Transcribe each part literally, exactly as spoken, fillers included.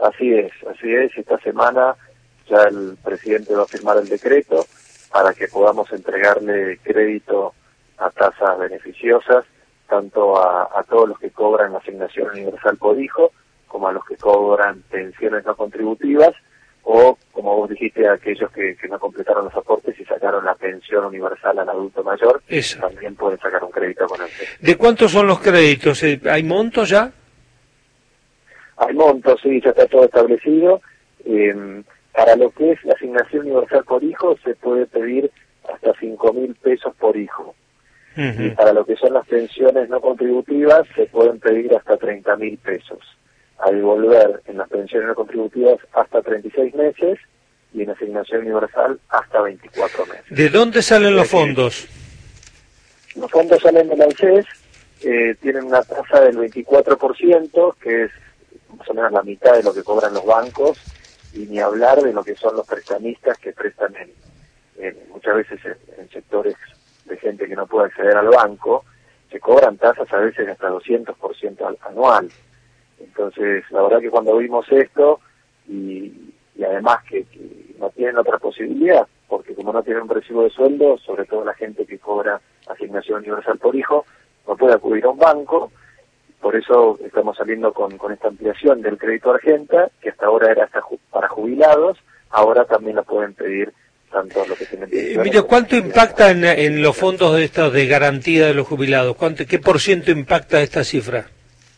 Así es, así es. Esta semana ya el presidente va a firmar el decreto para que podamos entregarle crédito a tasas beneficiosas, tanto a, a todos los que cobran la asignación universal por hijo, como a los que cobran pensiones no contributivas, o, como vos dijiste, a aquellos que, que no completaron los aportes y sacaron la pensión universal al adulto mayor. Eso. También pueden sacar un crédito con él. ¿De cuántos son los créditos? ¿Hay montos ya? Hay montos, sí, ya está todo establecido. Eh, para lo que es la asignación universal por hijo, se puede pedir hasta cinco mil pesos por hijo. Uh-huh. Y para lo que son las pensiones no contributivas, se pueden pedir hasta treinta mil pesos. A devolver en las pensiones no contributivas hasta treinta y seis meses y en asignación universal hasta veinticuatro meses. ¿De dónde salen los fondos? Los fondos salen de la ANSES, eh, tienen una tasa del veinticuatro por ciento, que es más o menos la mitad de lo que cobran los bancos, y ni hablar de lo que son los prestamistas que prestan en, en muchas veces en, en sectores de gente que no puede acceder al banco, se cobran tasas a veces hasta doscientos por ciento anual. Entonces, la verdad que cuando vimos esto, y, y además que, que no tienen otra posibilidad, porque como no tienen un recibo de sueldo, sobre todo la gente que cobra asignación universal por hijo, no puede acudir a un banco. Por eso estamos saliendo con, con esta ampliación del crédito Argenta, que hasta ahora era hasta ju para jubilados, ahora también la pueden pedir tanto los que tienen eh, Mire, ¿cuánto impacta en, en los fondos de estos de garantía de los jubilados? ¿Cuánto, ¿Qué por ciento impacta esta cifra?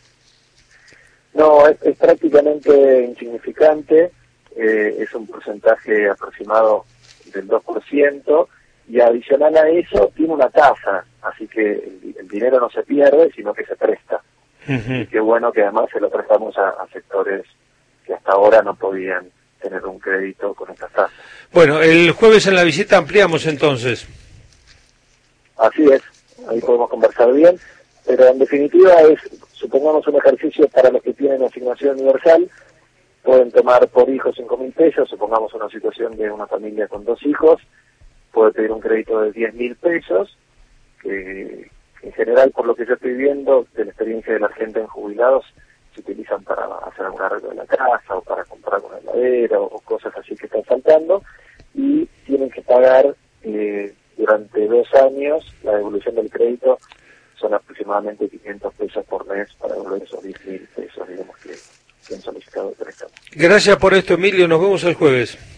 No, es, es prácticamente insignificante, eh, es un porcentaje aproximado del dos por ciento, y adicional a eso tiene una tasa, así que el, el dinero no se pierde, sino que se presta. Uh-huh. Y qué bueno que además se lo prestamos a, a sectores que hasta ahora no podían tener un crédito con estas tasas. Bueno, el jueves en la visita ampliamos entonces. Así es, ahí podemos conversar bien, pero en definitiva es, supongamos un ejercicio para los que tienen asignación universal, pueden tomar por hijo cinco mil pesos, supongamos una situación de una familia con dos hijos, puede pedir un crédito de diez mil pesos, que en general, por lo que yo estoy viendo, de la experiencia de la gente en jubilados, se utilizan para hacer algún arreglo de la casa, o para comprar una heladera, o, o cosas así que están faltando, y tienen que pagar eh, durante dos años la devolución del crédito, son aproximadamente quinientos pesos por mes para devolver esos diez mil pesos, digamos, que, que han solicitado el préstamo. Gracias por esto, Emilio, nos vemos el jueves.